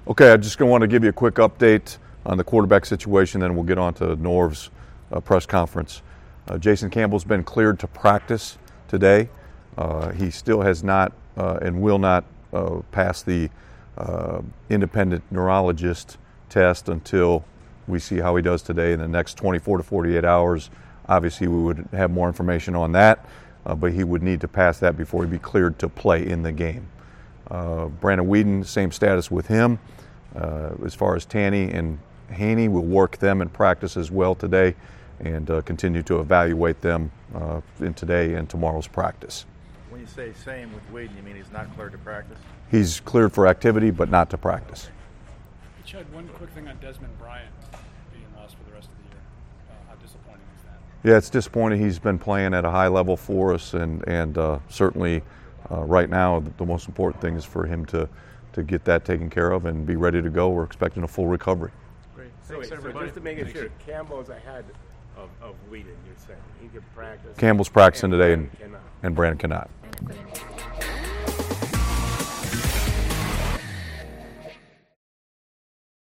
Okay, I just want to give you a quick update on the quarterback situation, then we'll get on to Norv's press conference. Jason Campbell's been cleared to practice today. He still has not and will not pass the independent neurologist test until we see how he does today in the next 24 to 48 hours. Obviously, we would have more information on that, but he would need to pass that before he'd be cleared to play in the game. Brandon Weeden, same status with him. As far as Tanny and Haney, we'll work them in practice as well today and continue to evaluate them in today and tomorrow's practice. When you say same with Weeden, you mean he's not cleared to practice? He's cleared for activity, but not to practice. Chad, one quick thing on Desmond Bryant being lost for the rest of the year. How disappointing is that? Yeah, it's disappointing. He's been playing at a high level for us, and certainly right now the most important thing is for him to get that taken care of and be ready to go. We're expecting a full recovery. Great. So just to make it sure, Campbell's ahead of Weeden, you're saying. He could practice. Campbell's practicing today, and Brandon cannot.